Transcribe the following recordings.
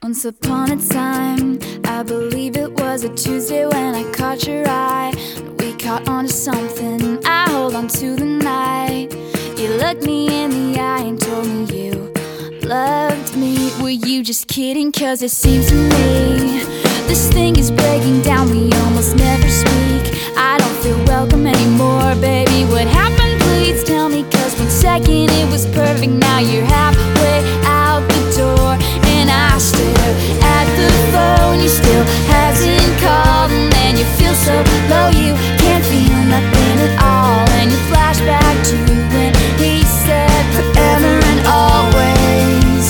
Once upon a time, I believe it was a Tuesday when I caught your eye. We caught on to something, I hold on to the night. You looked me in the eye and told me you loved me. Were you just kidding? Cause it seems to me this thing is breaking down, we almost never speak. I don't feel welcome anymore, baby, what happened? Please tell me, cause 1 second it was perfect, now you're halfway out the door. And I stare at the phone, you still hasn't called. And then you feel so low, you can't feel nothing at all. And you flash back to when he said forever and always.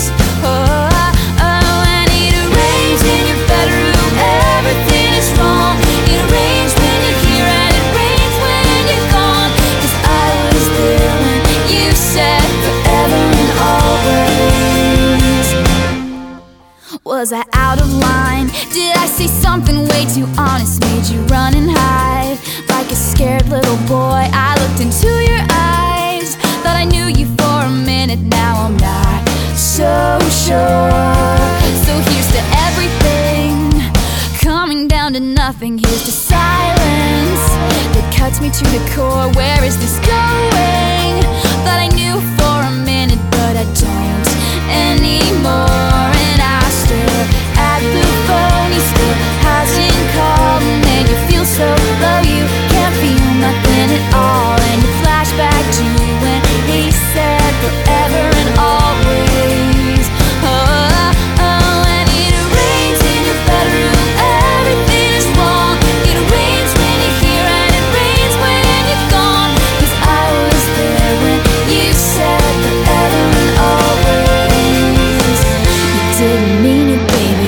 And it rains in your bedroom, everything is wrong. It rains when you're here and it rains when you're gone. Cause I was there when you said forever and always. Was I out of line? Did I say something way too honest? Made you run and hide like a scared little boy. I looked into your eyes, thought I knew you for a minute. Now I'm not so sure. So here's to everything coming down to nothing. Here's to silence that cuts me to the core. Where is this going? Thought I knew for a minute, but I don't anymore. And I stare at the phone, he still hasn't called. And then you feel so low, you can't feel nothing at all. And you flash back to when he said forever and always. And it rains in your bedroom, everything is wrong. It rains when you're here and it rains when you're gone. Cause I was there when you said forever and always. You didn't mean it, baby,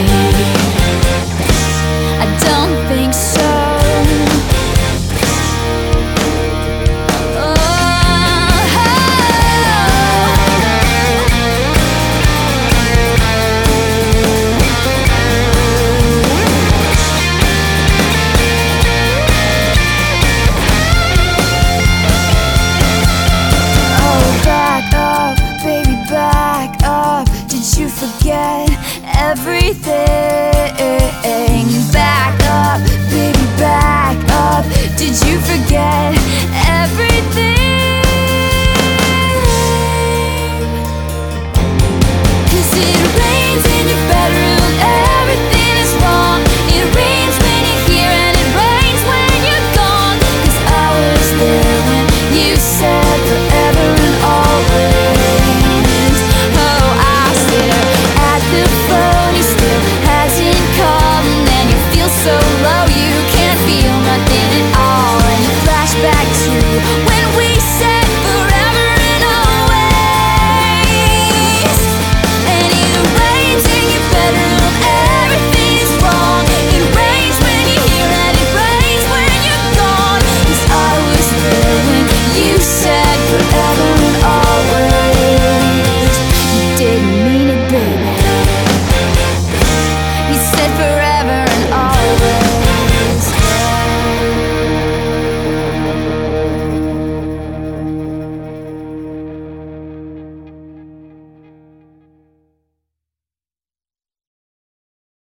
I don't think so. Back up, baby, back up. Did you forget everything? Back up, baby, back up. Did you forget everything? Cause it rains in your bedroom, everything is wrong. It rains when you're here and it rains when you're gone. Cause I was there when you said forever and always. Oh, I stare at the phone, he still hasn't called. And then you feel so low, you can't feel nothing at all. And you flash back to when we said forever and always. And it rains in your bedroom, everything is wrong. It rains when you're here and it rains when you're gone. Cause I was there when you said forever